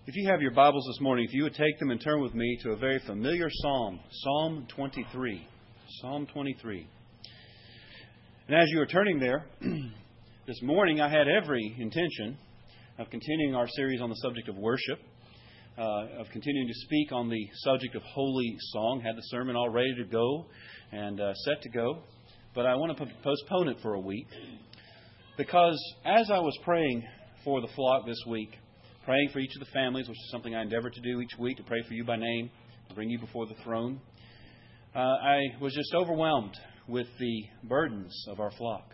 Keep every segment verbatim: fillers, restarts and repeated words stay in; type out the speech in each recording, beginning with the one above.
If you have your Bibles this morning, if you would take them and turn with me to a very familiar psalm, Psalm twenty-three. Psalm twenty-three. And as you are turning there, this morning I had every intention of continuing our series on the subject of worship, uh, of continuing to speak on the subject of holy song. Had the sermon all ready to go and uh, set to go, but I want to postpone it for a week because as I was praying for the flock this week, praying for each of the families, which is something I endeavor to do each week, to pray for you by name, to bring you before the throne. Uh, I was just overwhelmed with the burdens of our flock.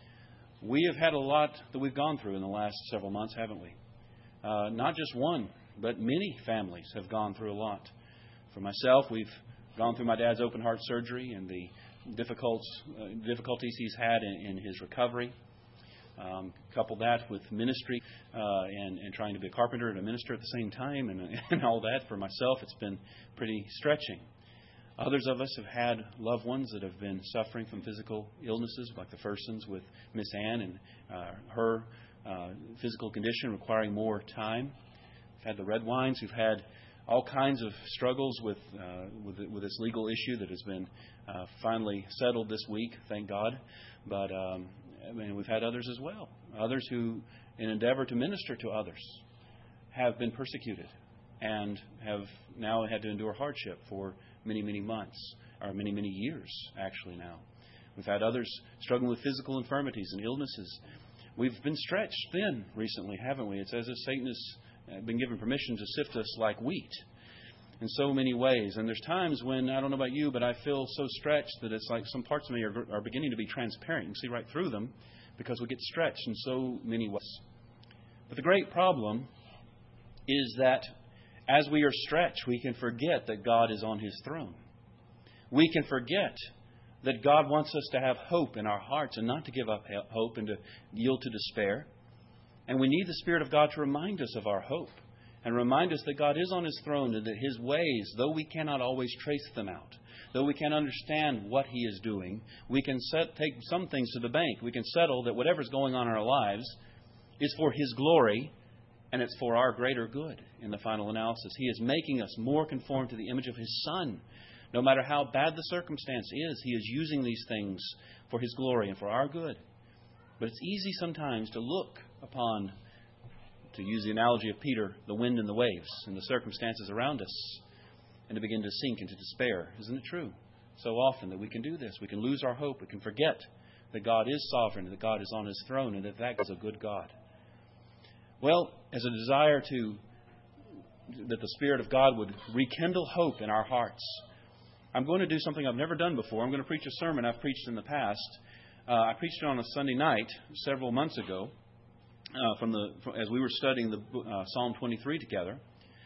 We have had a lot that we've gone through in the last several months, haven't we? Uh, not just one, but many families have gone through a lot. For myself, we've gone through my dad's open heart surgery and the difficult, uh, difficulties he's had in, in his recovery. Um, couple that with ministry uh, and, and trying to be a carpenter and a minister at the same time and, and all that. For myself, it's been pretty stretching. Others of us have had loved ones that have been suffering from physical illnesses, like the Fursons with Miss Ann and uh, her uh, physical condition requiring more time. We've had the Red Wines who've had all kinds of struggles with uh, with, with this legal issue that has been uh, finally settled this week, thank God. But um, I mean, we've had others as well. Others who, in endeavor to minister to others, have been persecuted and have now had to endure hardship for many, many months, or many, many years, actually now. We've had others struggling with physical infirmities and illnesses. We've been stretched thin recently, haven't we? It's as if Satan has been given permission to sift us like wheat in so many ways. And there's times when, I don't know about you, but I feel so stretched that it's like some parts of me are, are beginning to be transparent. You can see right through them because we get stretched in so many ways. But the great problem is that as we are stretched, we can forget that God is on His throne. We can forget that God wants us to have hope in our hearts and not to give up hope and to yield to despair. And we need the Spirit of God to remind us of our hope and remind us that God is on His throne and that His ways, though we cannot always trace them out, though we can't understand what He is doing, we can set, take some things to the bank. We can settle that whatever's going on in our lives is for His glory and it's for our greater good in the final analysis. He is making us more conformed to the image of His Son. No matter how bad the circumstance is, He is using these things for His glory and for our good. But it's easy sometimes to look upon, to use the analogy of Peter, the wind and the waves and the circumstances around us and to begin to sink into despair. Isn't it true? So often that we can do this. We can lose our hope. We can forget that God is sovereign, that God is on His throne, and that that is a good God. Well, as a desire to, that the Spirit of God would rekindle hope in our hearts, I'm going to do something I've never done before. I'm going to preach a sermon I've preached in the past. Uh, I preached it on a Sunday night several months ago. Uh, from the from, as we were studying the uh, Psalm twenty-three together.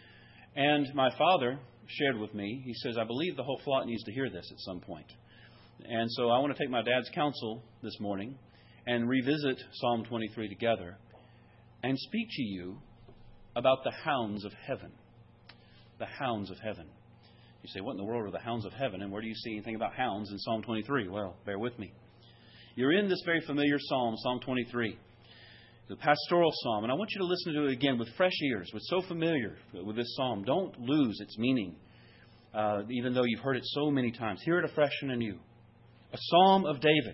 And my father shared with me, he says, I believe the whole flock needs to hear this at some point. And so I want to take my dad's counsel this morning and revisit Psalm twenty-three together and speak to you about the hounds of heaven. The hounds of heaven. You say, what in the world are the hounds of heaven? And where do you see anything about hounds in Psalm twenty-three? Well, bear with me. You're in this very familiar psalm, Psalm twenty-three. The pastoral psalm, and I want you to listen to it again with fresh ears. We're so familiar with this psalm. Don't lose its meaning, uh, even though you've heard it so many times. Hear it afresh and anew. A psalm of David.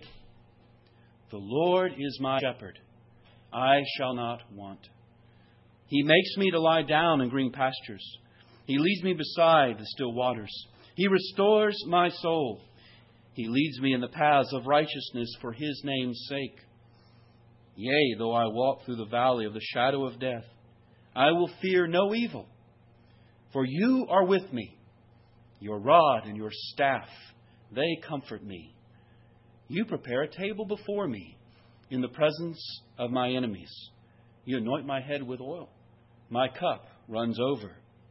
The Lord is my shepherd. I shall not want. He makes me to lie down in green pastures. He leads me beside the still waters. He restores my soul. He leads me in the paths of righteousness for His name's sake. Yea, though I walk through the valley of the shadow of death, I will fear no evil. For You are with me. Your rod and Your staff, they comfort me. You prepare a table before me in the presence of my enemies. You anoint my head with oil. My cup runs over.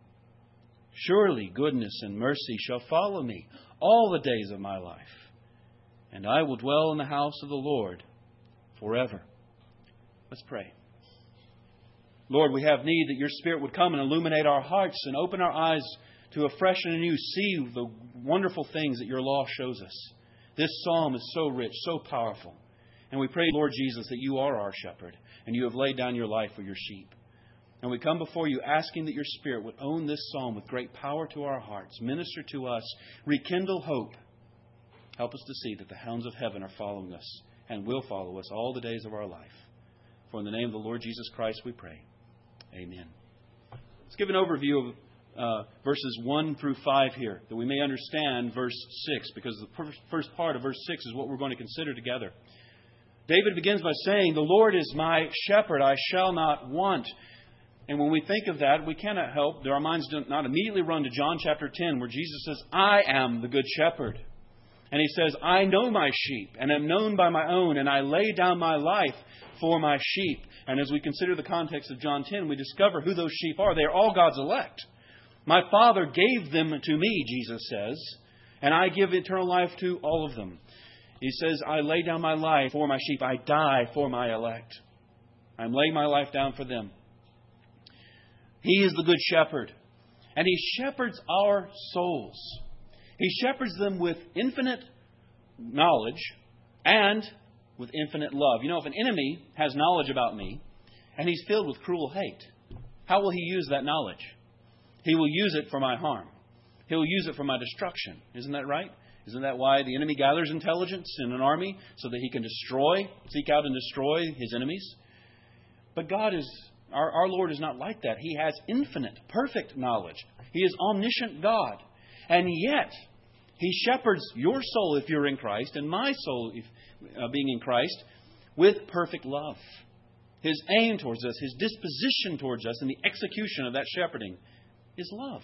Surely goodness and mercy shall follow me all the days of my life, and I will dwell in the house of the Lord forever. Let's pray. Lord, we have need that Your Spirit would come and illuminate our hearts and open our eyes to a fresh and anew see the wonderful things that Your law shows us. This psalm is so rich, so powerful. And we pray, Lord Jesus, that You are our shepherd and You have laid down Your life for Your sheep. And we come before you asking that your Spirit would own this psalm with great power to our hearts, minister to us, rekindle hope. Help us to see that the hounds of heaven are following us and will follow us all the days of our life. For in the name of the Lord Jesus Christ we pray. Amen. Let's give an overview of uh, verses one through five here, that we may understand verse six, because the first part of verse six is what we're going to consider together. David begins by saying, "The Lord is my shepherd, I shall not want." And when we think of that, we cannot help, our minds do not immediately run to John chapter ten, where Jesus says, "I am the good shepherd." And He says, "I know my sheep, and am known by my own, and I lay down my life for my sheep." And as we consider the context of John ten, we discover who those sheep are. They are all God's elect. "My Father gave them to me," Jesus says, "and I give eternal life to all of them." He says, "I lay down my life for my sheep. I die for my elect. I'm laying my life down for them." He is the good shepherd, and He shepherds our souls. He shepherds them with infinite knowledge and with infinite love. You know, if an enemy has knowledge about me and he's filled with cruel hate, how will he use that knowledge? He will use it for my harm. He'll use it for my destruction. Isn't that right? Isn't that why the enemy gathers intelligence in an army? So that he can destroy, seek out and destroy his enemies? But God is, our, our Lord is not like that. He has infinite, perfect knowledge. He is omniscient God. And yet, He shepherds your soul if you're in Christ, and my soul if, uh, being in Christ, with perfect love. His aim towards us, His disposition towards us, and the execution of that shepherding is love.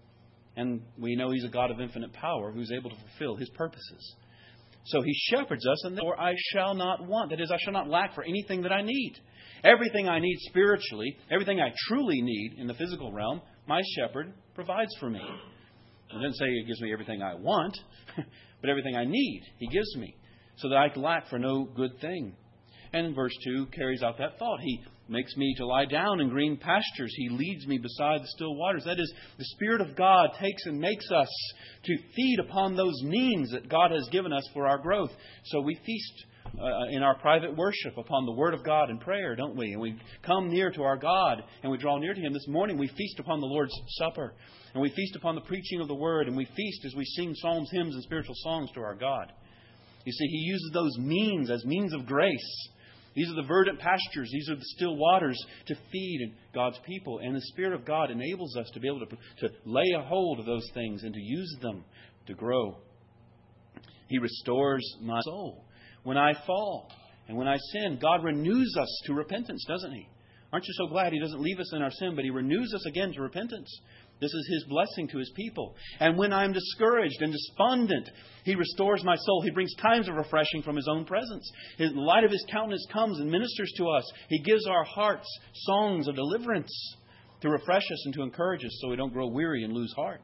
And we know He's a God of infinite power who's able to fulfill His purposes. So He shepherds us, and therefore I shall not want. That is, I shall not lack for anything that I need. Everything I need spiritually, everything I truly need in the physical realm, my shepherd provides for me. It doesn't say He gives me everything I want, but everything I need He gives me, so that I lack for no good thing. And verse two carries out that thought. He makes me to lie down in green pastures. He leads me beside the still waters. That is, the Spirit of God takes and makes us to feed upon those means that God has given us for our growth. So we feast uh, in our private worship upon the Word of God and prayer, don't we? And we come near to our God and we draw near to Him. This morning we feast upon the Lord's Supper. And we feast upon the preaching of the Word. And we feast as we sing psalms, hymns, and spiritual songs to our God. You see, He uses those means as means of grace. These are the verdant pastures. These are the still waters to feed God's people. And the Spirit of God enables us to be able to, to lay a hold of those things and to use them to grow. He restores my soul. When I fall and when I sin, God renews us to repentance, doesn't He? Aren't you so glad He doesn't leave us in our sin, but He renews us again to repentance? This is His blessing to His people. And when I'm discouraged and despondent, He restores my soul. He brings times of refreshing from His own presence. The light of His countenance comes and ministers to us. He gives our hearts songs of deliverance to refresh us and to encourage us so we don't grow weary and lose heart.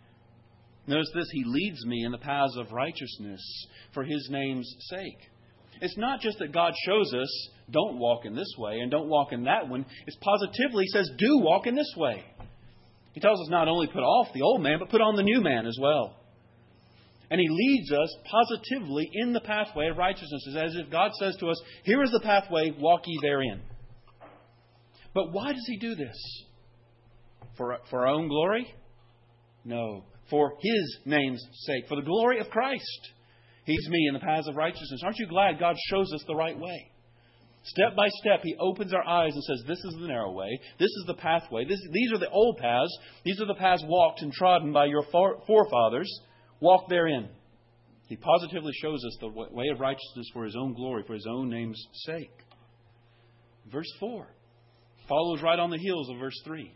Notice this, He leads me in the paths of righteousness for His name's sake. It's not just that God shows us, don't walk in this way and don't walk in that one. It's positively He says, do walk in this way. He tells us not only put off the old man, but put on the new man as well. And He leads us positively in the pathway of righteousness. It's as if God says to us, here is the pathway, walk ye therein. But why does He do this? For, for our own glory? No. For His name's sake. For the glory of Christ. He leads me in the paths of righteousness. Aren't you glad God shows us the right way? Step by step, He opens our eyes and says, this is the narrow way. This is the pathway. This, these are the old paths. These are the paths walked and trodden by your forefathers. Walk therein. He positively shows us the way of righteousness for His own glory, for His own name's sake. Verse four follows right on the heels of verse three.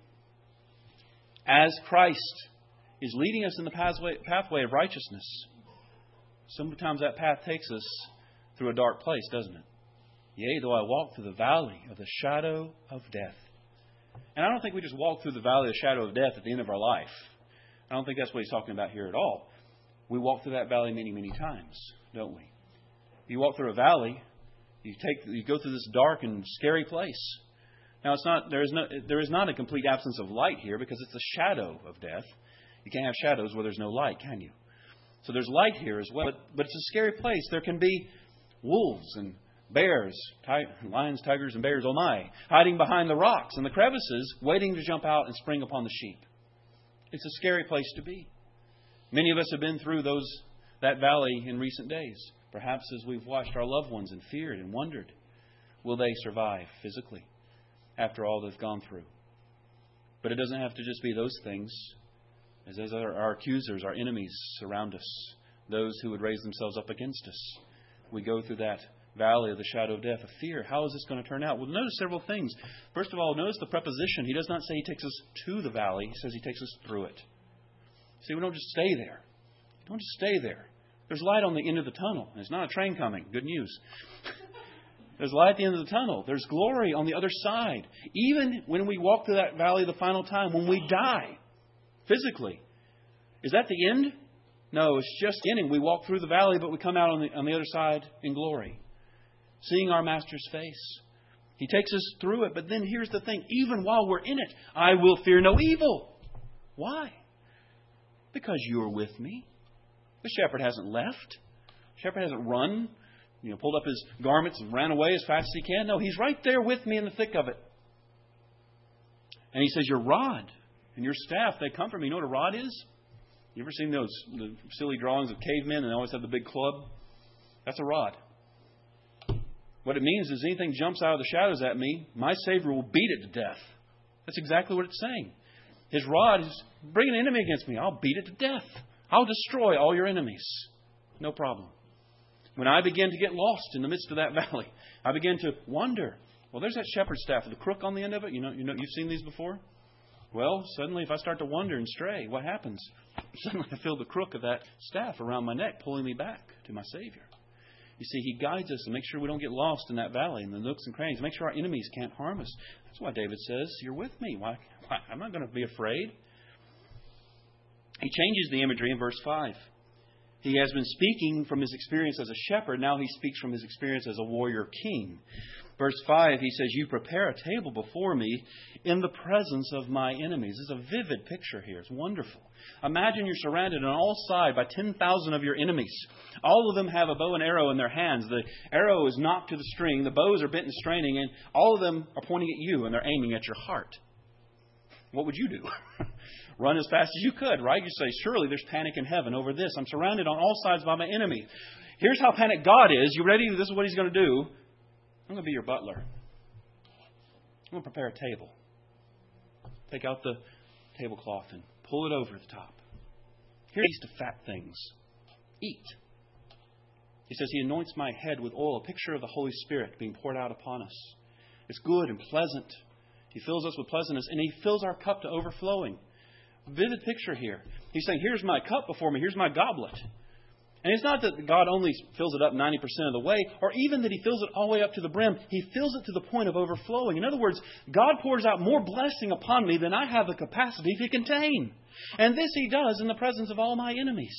As Christ is leading us in the pathway, pathway of righteousness, sometimes that path takes us through a dark place, doesn't it? Yea, though I walk through the valley of the shadow of death. And I don't think we just walk through the valley of the shadow of death at the end of our life. I don't think that's what He's talking about here at all. We walk through that valley many, many times, don't we? You walk through a valley, you take, you go through this dark and scary place. Now, it's not there is no there is not a complete absence of light here because it's a shadow of death. You can't have shadows where there's no light, can you? So there's light here as well, but, but it's a scary place. There can be wolves and Bears, ti- lions, tigers, and bears, oh my, hiding behind the rocks and the crevices, waiting to jump out and spring upon the sheep. It's a scary place to be. Many of us have been through those that valley in recent days. Perhaps as we've watched our loved ones and feared and wondered, will they survive physically after all they've gone through? But it doesn't have to just be those things. As, as our, our accusers, our enemies surround us, those who would raise themselves up against us. We go through that valley of the shadow of death, of fear. How is this going to turn out? Well, notice several things. First of all, notice the preposition. He does not say He takes us to the valley. He says He takes us through it. See, we don't just stay there. We don't just stay there. There's light on the end of the tunnel. There's not a train coming. Good news. There's light at the end of the tunnel. There's glory on the other side. Even when we walk through that valley the final time, when we die physically, is that the end? No, it's just the ending. We walk through the valley, but we come out on the, on the other side in glory, seeing our Master's face. He takes us through it. But then here's the thing. Even while we're in it, I will fear no evil. Why? Because you're with me. The shepherd hasn't left. The shepherd hasn't run, you know, pulled up his garments and ran away as fast as he can. No, He's right there with me in the thick of it. And He says, your rod and your staff, they comfort me. You know what a rod is? You ever seen those the silly drawings of cavemen and they always have the big club? That's a rod. What it means is anything jumps out of the shadows at me, my Savior will beat it to death. That's exactly what it's saying. His rod is bring an enemy against me. I'll beat it to death. I'll destroy all your enemies. No problem. When I begin to get lost in the midst of that valley, I begin to wonder. Well, there's that shepherd's staff with the crook on the end of it. You know, you know, you've seen these before. Well, suddenly if I start to wander and stray, what happens? Suddenly I feel the crook of that staff around my neck pulling me back to my Savior. You see, He guides us and makes sure we don't get lost in that valley, in the nooks and crannies. Make sure our enemies can't harm us. That's why David says, you're with me. Why? why? I'm not going to be afraid. He changes the imagery in verse five. He has been speaking from his experience as a shepherd. Now he speaks from his experience as a warrior king. Verse five, he says, you prepare a table before me in the presence of my enemies. This is a vivid picture here. It's wonderful. Imagine you're surrounded on all sides by ten thousand of your enemies. All of them have a bow and arrow in their hands. The arrow is knocked to the string. The bows are bent and straining. And all of them are pointing at you and they're aiming at your heart. What would you do? Run as fast as you could, right? You say, surely there's panic in heaven over this. I'm surrounded on all sides by my enemy. Here's how panicked God is. You ready? This is what He's going to do. I'm going to be your butler. I'm going to prepare a table. Take out the tablecloth and pull it over the top. Here's the fat things. Eat. He says He anoints my head with oil, a picture of the Holy Spirit being poured out upon us. It's good and pleasant. He fills us with pleasantness, and He fills our cup to overflowing. Vivid picture here. He's saying, here's my cup before me. Here's my goblet. And it's not that God only fills it up ninety percent of the way, or even that He fills it all the way up to the brim. He fills it to the point of overflowing. In other words, God pours out more blessing upon me than I have the capacity to contain. And this He does in the presence of all my enemies.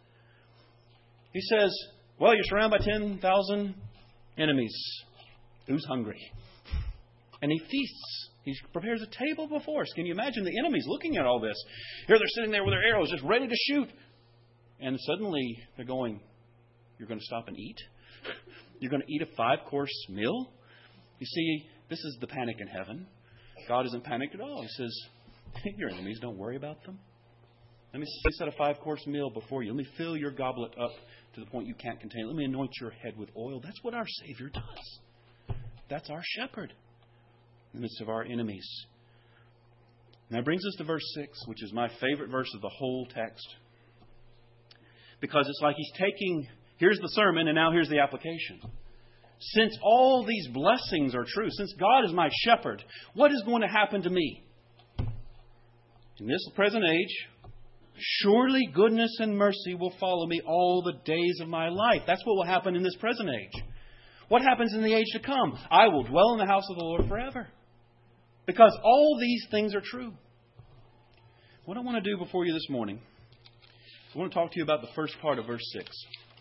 He says, well, you're surrounded by ten thousand enemies. Who's hungry? And He feasts. He prepares a table before us. Can you imagine the enemies looking at all this? Here they're sitting there with their arrows just ready to shoot. And suddenly they're going, you're going to stop and eat? You're going to eat a five-course meal? You see, this is the panic in heaven. God isn't panicked at all. He says, your enemies, don't worry about them. Let me set a five-course meal before you. Let me fill your goblet up to the point you can't contain it. Let me anoint your head with oil. That's what our Savior does. That's our shepherd in the midst of our enemies. And that brings us to verse six, which is my favorite verse of the whole text. Because it's like He's taking, here's the sermon, and now here's the application. Since all these blessings are true, since God is my shepherd, what is going to happen to me? In this present age, surely goodness and mercy will follow me all the days of my life. That's what will happen in this present age. What happens in the age to come? I will dwell in the house of the Lord forever. Because all these things are true. What I want to do before you this morning, I want to talk to you about the first part of verse six.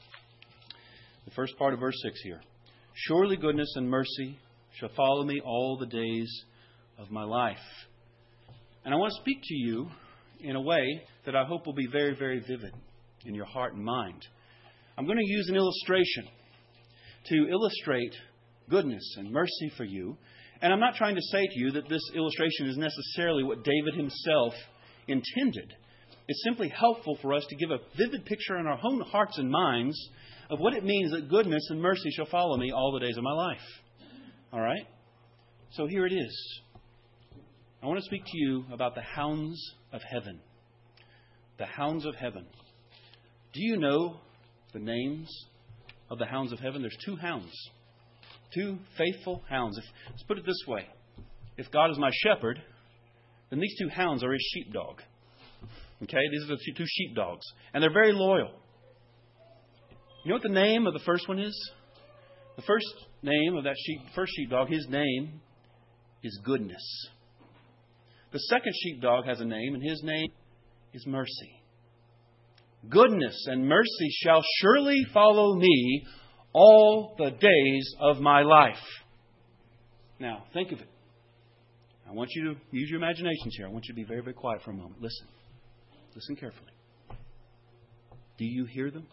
The first part of verse six here. Surely goodness and mercy shall follow me all the days of my life. And I want to speak to you in a way that I hope will be very, very vivid in your heart and mind. I'm going to use an illustration to illustrate goodness and mercy for you. And I'm not trying to say to you that this illustration is necessarily what David himself intended. It's simply helpful for us to give a vivid picture in our own hearts and minds of what it means that goodness and mercy shall follow me all the days of my life. All right? So here it is. I want to speak to you about the hounds of heaven. The hounds of heaven. Do you know the names of the hounds of heaven? There's two hounds. Two faithful hounds. If, let's put it this way. If God is my shepherd, then these two hounds are His sheepdog. Okay? These are the two sheepdogs. And they're very loyal. You know what the name of the first one is? The first name of that sheep, first sheepdog, his name is Goodness. The second sheepdog has a name, and his name is Mercy. Goodness and mercy shall surely follow me all the days of my life. Now, think of it. I want you to use your imaginations here. I want you to be very, very quiet for a moment. Listen. Listen carefully. Do you hear them?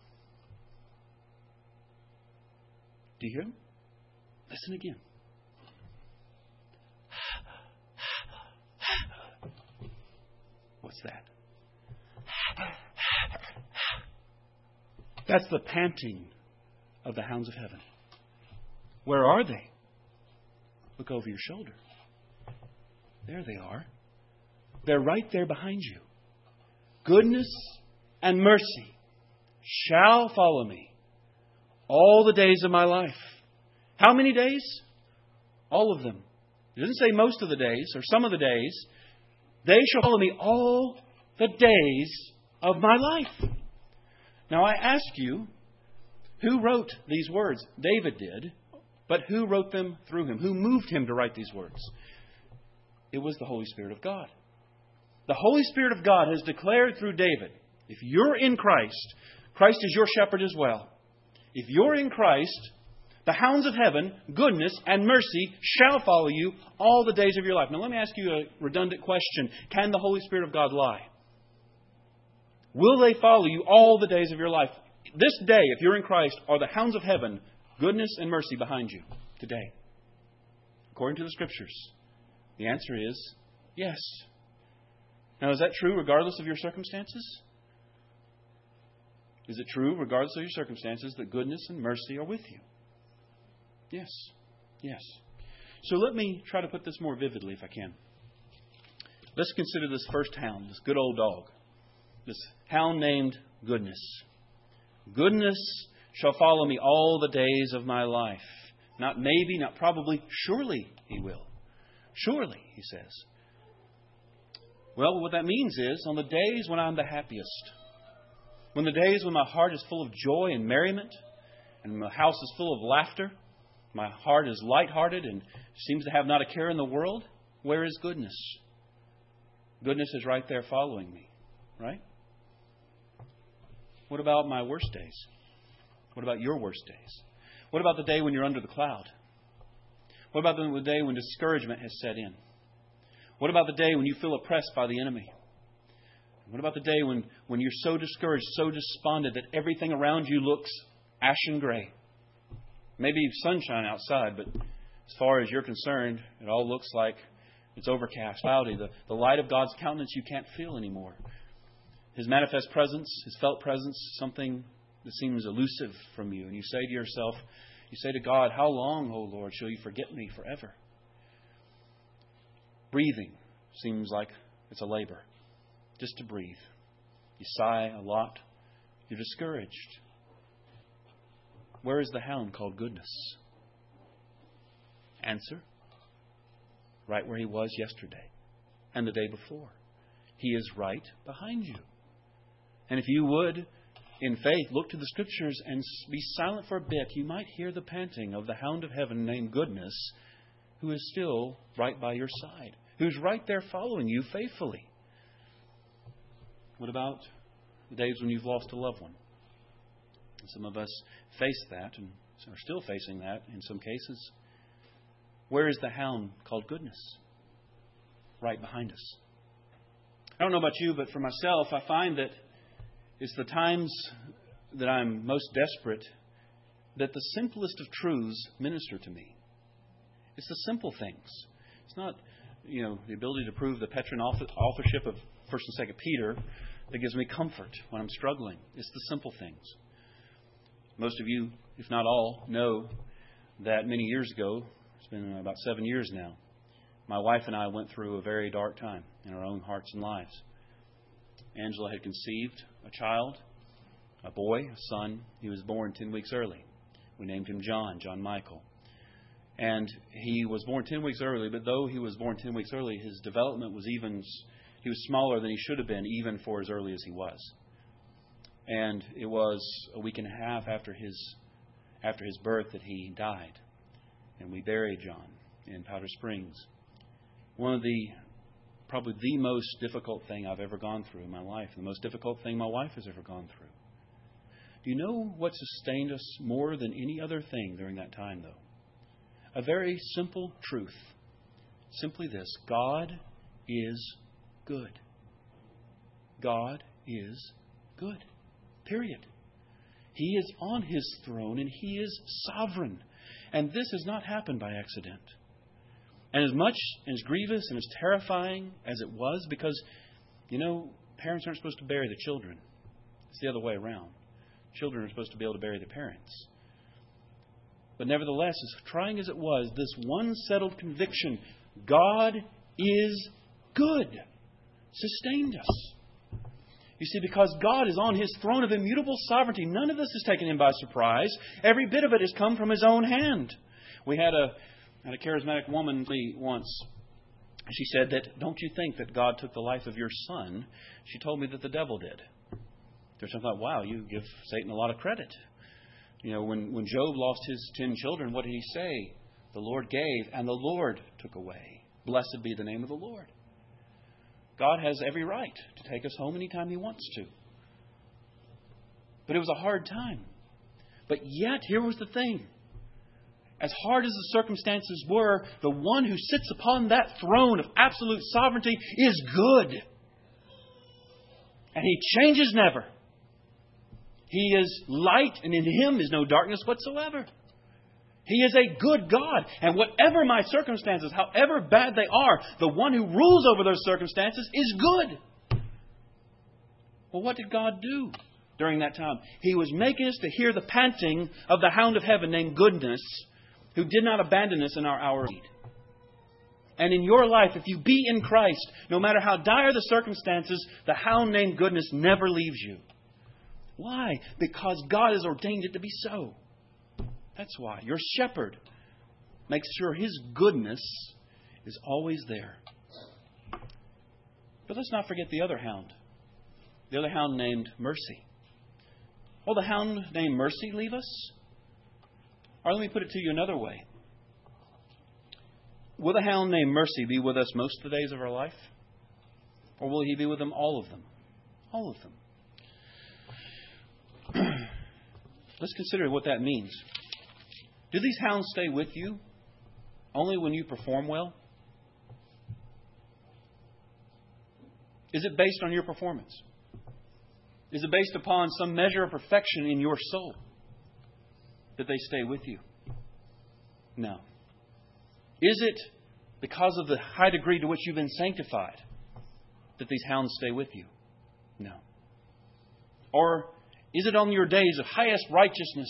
Do you hear them? Listen again. What's that? That's the panting of the hounds of heaven. Where are they? Look over your shoulder. There they are. They're right there behind you. Goodness and mercy shall follow me all the days of my life. How many days? All of them. It doesn't say most of the days or some of the days. They shall follow me all the days of my life. Now I ask you, who wrote these words? David did. But who wrote them through him? Who moved him to write these words? It was the Holy Spirit of God. The Holy Spirit of God has declared through David, if you're in Christ, Christ is your shepherd as well. If you're in Christ, the hounds of heaven, goodness and mercy shall follow you all the days of your life. Now let me ask you a redundant question. Can the Holy Spirit of God lie? Will they follow you all the days of your life? This day, if you're in Christ, are the hounds of heaven, goodness and mercy behind you today? According to the Scriptures, the answer is yes. Now, is that true regardless of your circumstances? Is it true regardless of your circumstances that goodness and mercy are with you? Yes. Yes. So let me try to put this more vividly if I can. Let's consider this first hound, this good old dog. This hound named Goodness. Goodness shall follow me all the days of my life. Not maybe, not probably, surely He will. Surely, He says. Well, what that means is, on the days when I'm the happiest, when the days when my heart is full of joy and merriment, and my house is full of laughter, my heart is lighthearted and seems to have not a care in the world, where is goodness? Goodness is right there following me, right? What about my worst days? What about your worst days? What about the day when you're under the cloud? What about the day when discouragement has set in? What about the day when you feel oppressed by the enemy? What about the day when, when you're so discouraged, so despondent that everything around you looks ashen gray? Maybe sunshine outside, but as far as you're concerned, it all looks like it's overcast, cloudy. The, the light of God's countenance you can't feel anymore. His manifest presence, His felt presence, something that seems elusive from you. And you say to yourself, you say to God, how long, O Lord, shall you forget me forever? Breathing seems like it's a labor. Just to breathe. You sigh a lot. You're discouraged. Where is the hound called goodness? Answer. Right where he was yesterday and the day before. He is right behind you. And if you would, in faith, look to the Scriptures and be silent for a bit, you might hear the panting of the hound of heaven named Goodness, who is still right by your side, who's right there following you faithfully. What about the days when you've lost a loved one? And some of us face that and are still facing that in some cases. Where is the hound called goodness? Right behind us. I don't know about you, but for myself, I find that it's the times that I'm most desperate that the simplest of truths minister to me. It's the simple things. It's not, you know, the ability to prove the Petrine authorship of First and Second Peter that gives me comfort when I'm struggling. It's the simple things. Most of you, if not all, know that many years ago, it's been about seven years now, my wife and I went through a very dark time in our own hearts and lives. Angela had conceived a child, a boy, a son. He was born ten weeks early. We named him John, John Michael. And he was born ten weeks early, but though he was born ten weeks early, his development was even, he was smaller than he should have been, even for as early as he was. And it was a week and a half after his after his birth that he died. And we buried John in Powder Springs. One of the, probably the most difficult thing I've ever gone through in my life, the most difficult thing my wife has ever gone through. Do you know what sustained us more than any other thing during that time, though? A very simple truth. Simply this: God is good. God is good. Period. He is on His throne and He is sovereign. And this has not happened by accident. And as much and as grievous and as terrifying as it was, because, you know, parents aren't supposed to bury the children. It's the other way around. Children are supposed to be able to bury their parents. But nevertheless, as trying as it was, this one settled conviction, God is good, sustained us. You see, because God is on His throne of immutable sovereignty, none of this has taken Him by surprise. Every bit of it has come from His own hand. We had a, had a charismatic woman once. She said that, don't you think that God took the life of your son? She told me that the devil did. There's something like, wow, you give Satan a lot of credit. You know, when, when Job lost his ten children, what did he say? The Lord gave and the Lord took away. Blessed be the name of the Lord. God has every right to take us home anytime He wants to. But it was a hard time. But yet, here was the thing. As hard as the circumstances were, the one who sits upon that throne of absolute sovereignty is good. And He changes never. He is light, and in Him is no darkness whatsoever. He is a good God. And whatever my circumstances, however bad they are, the one who rules over those circumstances is good. Well, what did God do during that time? He was making us to hear the panting of the hound of heaven named Goodness, who did not abandon us in our hour of need. And in your life, if you be in Christ, no matter how dire the circumstances, the hound named Goodness never leaves you. Why? Because God has ordained it to be so. That's why. Your shepherd makes sure His goodness is always there. But let's not forget the other hound. The other hound named Mercy. Will the hound named Mercy leave us? Or let me put it to you another way. Will the hound named Mercy be with us most of the days of our life? Or will He be with them all of them? All of them. Let's consider what that means. Do these hounds stay with you only when you perform well? Is it based on your performance? Is it based upon some measure of perfection in your soul that they stay with you? No. Is it because of the high degree to which you've been sanctified that these hounds stay with you? No. Or is it on your days of highest righteousness?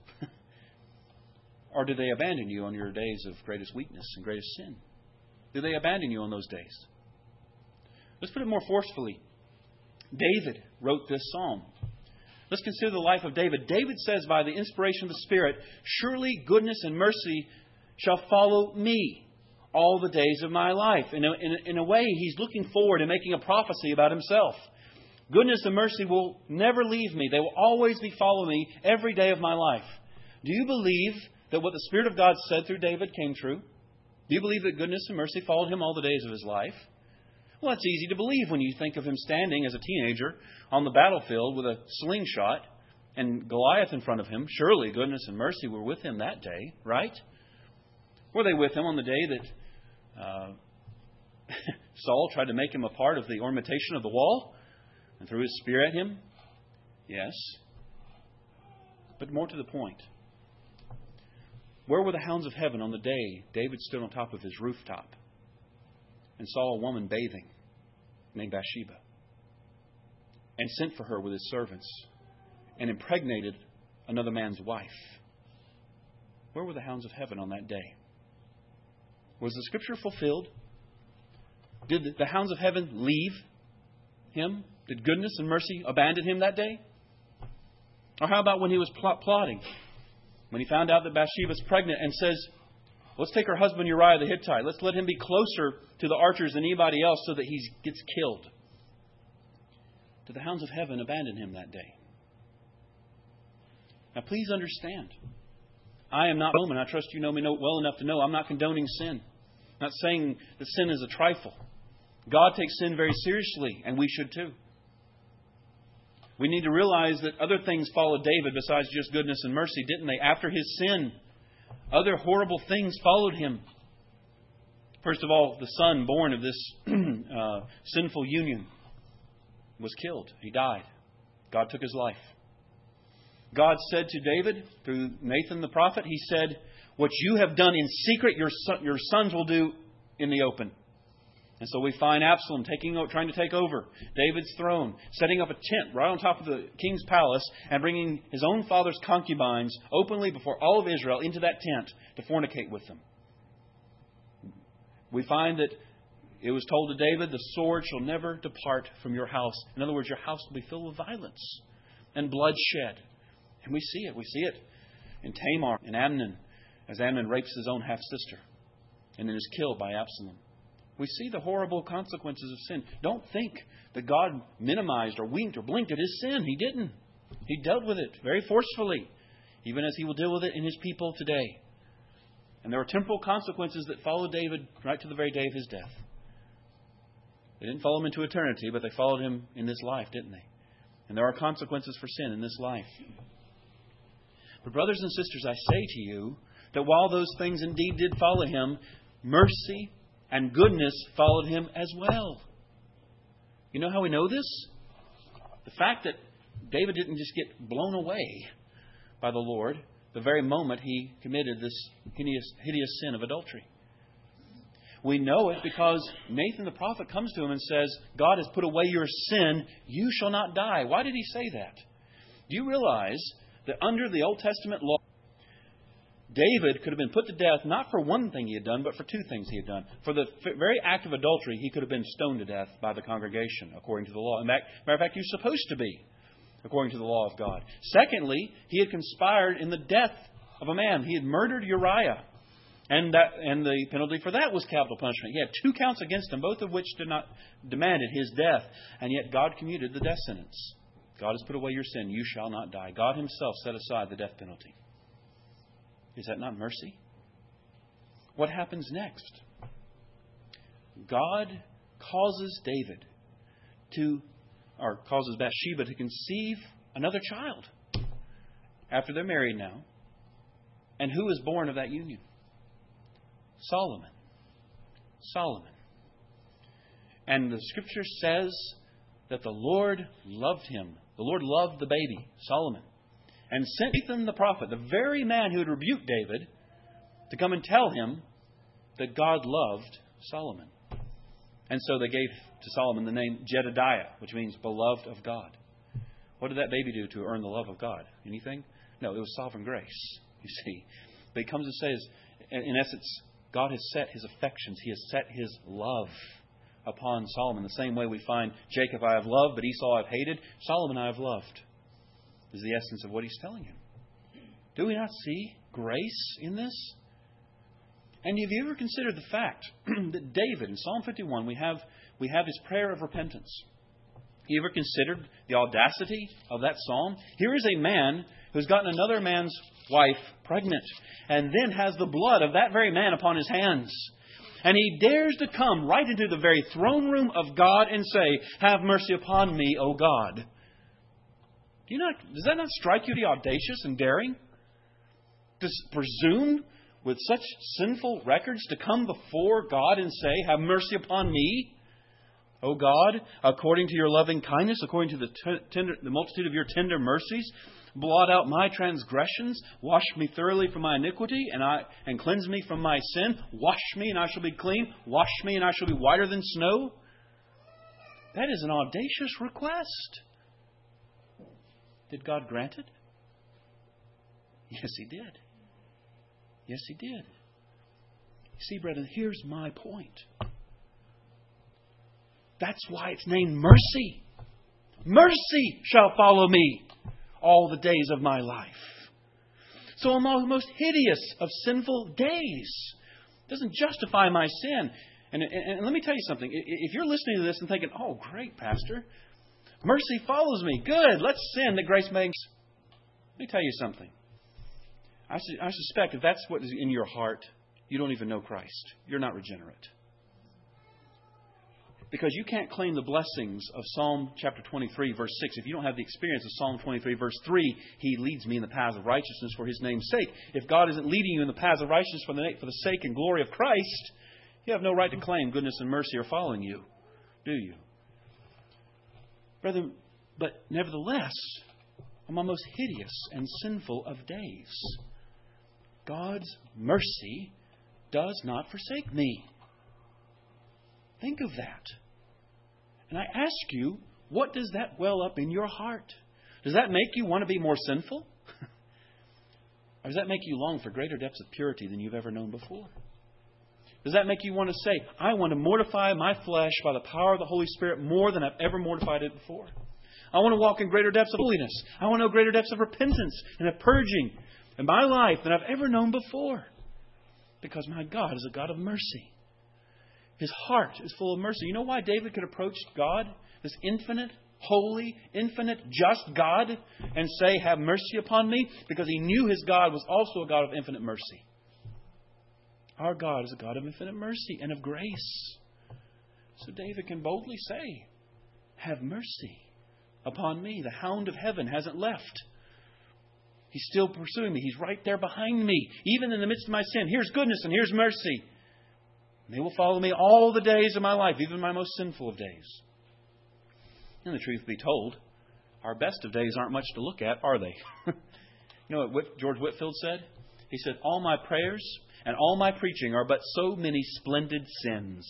Or do they abandon you on your days of greatest weakness and greatest sin? Do they abandon you on those days? Let's put it more forcefully. David wrote this psalm. Let's consider the life of David. David says by the inspiration of the Spirit, surely goodness and mercy shall follow me all the days of my life. In a, in a, in a way, he's looking forward and making a prophecy about himself. Goodness and mercy will never leave me. They will always be following me every day of my life. Do you believe that what the Spirit of God said through David came true? Do you believe that goodness and mercy followed him all the days of his life? Well, that's easy to believe when you think of him standing as a teenager on the battlefield with a slingshot and Goliath in front of him. Surely goodness and mercy were with him that day, right? Were they with him on the day that uh, Saul tried to make him a part of the ornamentation of the wall and threw his spear at him? Yes. But more to the point, Where were the hounds of heaven on the day David stood on top of his rooftop and saw a woman bathing named Bathsheba and sent for her with his servants and impregnated another man's wife? Where were the hounds of heaven on that day? Was the Scripture fulfilled? Did the hounds of heaven leave him? Did goodness and mercy abandon him that day? Or how about when he was plot- plotting? When he found out that Bathsheba is pregnant and says, let's take her husband Uriah the Hittite. Let's let him be closer to the archers than anybody else so that he gets killed. Did the hounds of heaven abandon him that day? Now please understand, I am not Roman. I trust you know me well enough to know I'm not condoning sin. I'm not saying that sin is a trifle. God takes sin very seriously, and we should too. We need to realize that other things followed David besides just goodness and mercy, didn't they? After his sin, other horrible things followed him. First of all, the son born of this uh, sinful union was killed. He died. God took his life. God said to David, through Nathan the prophet, He said, what you have done in secret, your son, your sons will do in the open. And so we find Absalom taking, trying to take over David's throne, setting up a tent right on top of the king's palace and bringing his own father's concubines openly before all of Israel into that tent to fornicate with them. We find that it was told to David, the sword shall never depart from your house. In other words, your house will be filled with violence and bloodshed. And we see it. We see it in Tamar and Amnon, as Amnon rapes his own half-sister and then is killed by Absalom. We see the horrible consequences of sin. Don't think that God minimized or winked or blinked at his sin. He didn't. He dealt with it very forcefully, even as He will deal with it in His people today. And there were temporal consequences that followed David right to the very day of his death. They didn't follow him into eternity, but they followed him in this life, didn't they? And there are consequences for sin in this life. But brothers and sisters, I say to you that while those things indeed did follow him, mercy and goodness followed him as well. You know how we know this? The fact that David didn't just get blown away by the Lord the very moment he committed this hideous, hideous sin of adultery. We know it because Nathan the prophet comes to him and says, God has put away your sin, you shall not die. Why did he say that? Do you realize that under the Old Testament law, David could have been put to death not for one thing he had done, but for two things he had done. For the very act of adultery, he could have been stoned to death by the congregation, according to the law. In fact, matter of fact, he was supposed to be, according to the law of God. Secondly, he had conspired in the death of a man. He had murdered Uriah. And that, and the penalty for that was capital punishment. He had two counts against him, both of which did not demanded his death. And yet God commuted the death sentence. God has put away your sin. You shall not die. God Himself set aside the death penalty. Is that not mercy? What happens next? God causes David to, or causes Bathsheba to conceive another child after they're married now. And who is born of that union? Solomon. Solomon. And the Scripture says that the Lord loved him. The Lord loved the baby, Solomon, and sent Nathan the prophet, the very man who had rebuked David, to come and tell him that God loved Solomon. And so they gave to Solomon the name Jedediah, which means beloved of God. What did that baby do to earn the love of God? Anything? No, it was sovereign grace, you see. But he comes and says, in essence, God has set His affections, He has set His love upon Solomon. The same way we find Jacob I have loved, but Esau I have hated. Solomon I have loved, is the essence of what he's telling him. Do we not see grace in this? And have you ever considered the fact that David, in Psalm fifty-one, we have, we have his prayer of repentance. You ever considered the audacity of that psalm? Here is a man who's gotten another man's wife pregnant and then has the blood of that very man upon his hands. And he dares to come right into the very throne room of God and say, have mercy upon me, O God. Do you not, does that not strike you as audacious and daring? To presume with such sinful records to come before God and say, have mercy upon me, O God, according to your loving kindness, according to the, tender, the multitude of your tender mercies, blot out my transgressions, wash me thoroughly from my iniquity, and I and cleanse me from my sin. Wash me, and I shall be clean. Wash me, and I shall be whiter than snow. That is an audacious request. Did God grant it? Yes, He did. Yes, He did. You see, brethren, here's my point. That's why it's named mercy. Mercy shall follow me all the days of my life. So on the most hideous of sinful days doesn't justify my sin. And, and, and let me tell you something. If you're listening to this and thinking, oh, great, Pastor, mercy follows me. Good, let's sin that grace makes. Let me tell you something. I, su- I suspect if that's what is in your heart, you don't even know Christ. You're not regenerate. Because you can't claim the blessings of Psalm chapter twenty-three, verse six. If you don't have the experience of Psalm twenty-three, verse three, He leads me in the paths of righteousness for His name's sake. If God isn't leading you in the paths of righteousness for the, for the sake and glory of Christ, you have no right to claim goodness and mercy are following you, do you? Brethren, but nevertheless, on my most hideous and sinful of days, God's mercy does not forsake me. Think of that. And I ask you, what does that well up in your heart? Does that make you want to be more sinful? Or does that make you long for greater depths of purity than you've ever known before? Does that make you want to say, I want to mortify my flesh by the power of the Holy Spirit more than I've ever mortified it before? I want to walk in greater depths of holiness. I want to know greater depths of repentance and of purging in my life than I've ever known before. Because my God is a God of mercy. His heart is full of mercy. You know why David could approach God, this infinite, holy, infinite, just God, and say, have mercy upon me? Because he knew his God was also a God of infinite mercy. Our God is a God of infinite mercy and of grace. So David can boldly say, have mercy upon me. The hound of heaven hasn't left. He's still pursuing me. He's right there behind me. Even in the midst of my sin, here's goodness and here's mercy. And they will follow me all the days of my life, even my most sinful of days. And the truth be told, our best of days aren't much to look at, are they? You know what George Whitefield said? He said, all my prayers and all my preaching are but so many splendid sins.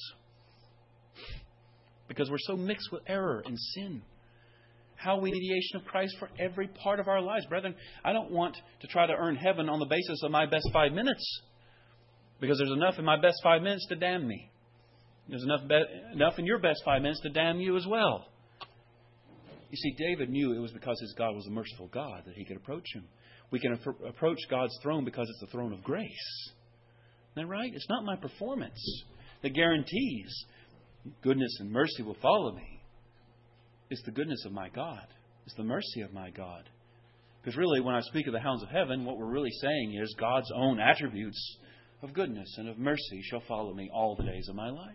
Because we're so mixed with error and sin. How we mediation of Christ for every part of our lives. Brethren, I don't want to try to earn heaven on the basis of my best five minutes. Because there's enough in my best five minutes to damn me. There's enough be- enough in your best five minutes to damn you as well. You see, David knew it was because his God was a merciful God that he could approach Him. We can af- approach God's throne because it's the throne of grace. Isn't that right? It's not my performance that guarantees goodness and mercy will follow me. It's the goodness of my God. It's the mercy of my God. Because really, when I speak of the hounds of heaven, what we're really saying is God's own attributes of goodness and of mercy shall follow me all the days of my life.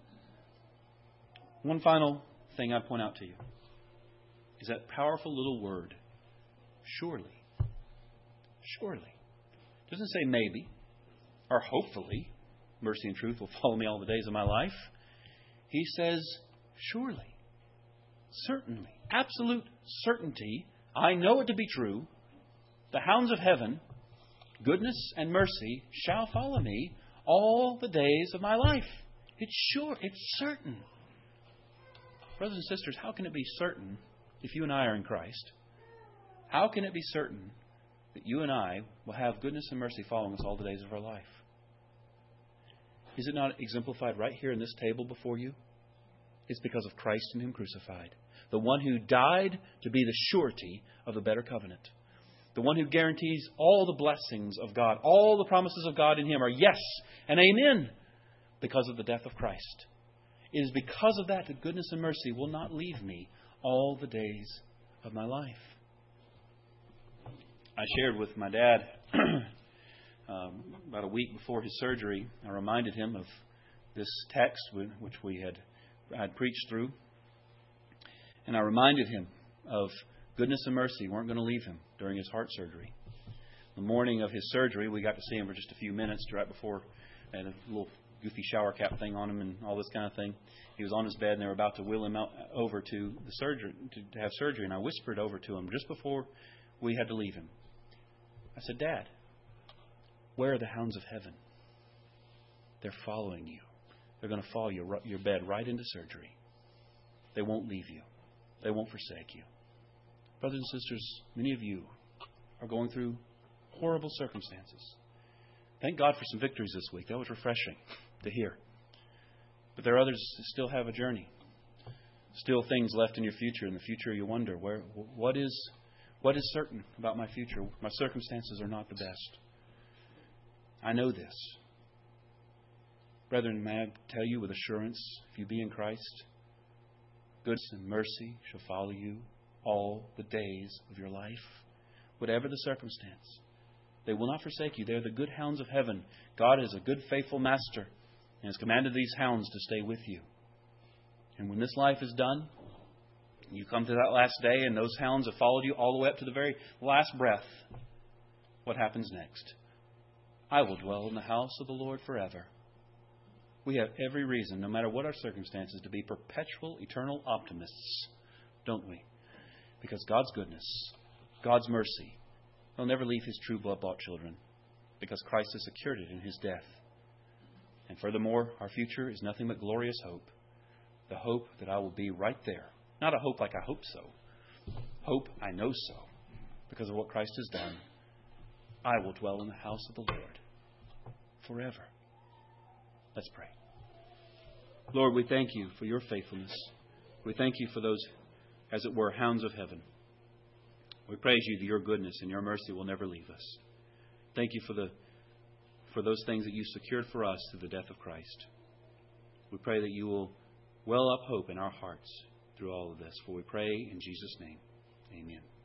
One final thing I'd point out to you is that powerful little word, surely. Surely. It doesn't say maybe or hopefully mercy and truth will follow me all the days of my life. He says surely. Certainly. Absolute certainty. I know it to be true. The hounds of heaven, goodness and mercy shall follow me all the days of my life. It's sure. It's certain. Brothers and sisters, how can it be certain if you and I are in Christ? How can it be certain that you and I will have goodness and mercy following us all the days of our life? Is it not exemplified right here in this table before you? It's because of Christ and Him crucified. The one who died to be the surety of the better covenant. The one who guarantees all the blessings of God, all the promises of God in Him are yes and amen because of the death of Christ. It is because of that that goodness and mercy will not leave me all the days of my life. I shared with my dad um, about a week before his surgery. I reminded him of this text which we had I'd preached through. And I reminded him of goodness and mercy weren't going to leave him during his heart surgery. The morning of his surgery, we got to see him for just a few minutes right before I had a little goofy shower cap thing on him and all this kind of thing. He was on his bed and they were about to wheel him out over to the surgery to, to have surgery. And I whispered over to him just before we had to leave him. I said, Dad, where are the hounds of heaven? They're following you. They're going to follow your, your bed right into surgery. They won't leave you. They won't forsake you. Brothers and sisters, many of you are going through horrible circumstances. Thank God for some victories this week. That was refreshing to hear. But there are others who still have a journey. Still things left in your future. In the future you wonder, where, what is, what is certain about my future? My circumstances are not the best. I know this. Brethren, may I tell you with assurance, if you be in Christ, goodness and mercy shall follow you all the days of your life, whatever the circumstance. They will not forsake you. They are the good hounds of heaven. God is a good, faithful master and has commanded these hounds to stay with you. And when this life is done, you come to that last day and those hounds have followed you all the way up to the very last breath. What happens next? I will dwell in the house of the Lord forever. We have every reason, no matter what our circumstances, to be perpetual, eternal optimists, don't we? Because God's goodness, God's mercy, He'll never leave His true blood-bought children, because Christ has secured it in His death. And furthermore, our future is nothing but glorious hope. The hope that I will be right there. Not a hope like I hope so. Hope I know so. Because of what Christ has done. I will dwell in the house of the Lord forever. Let's pray. Lord, we thank you for your faithfulness. We thank you for those, as it were, hounds of heaven. We praise you that your goodness and your mercy will never leave us. Thank you for the for those things that you secured for us through the death of Christ. We pray that you will well up hope in our hearts through all of this. For we pray in Jesus' name. Amen.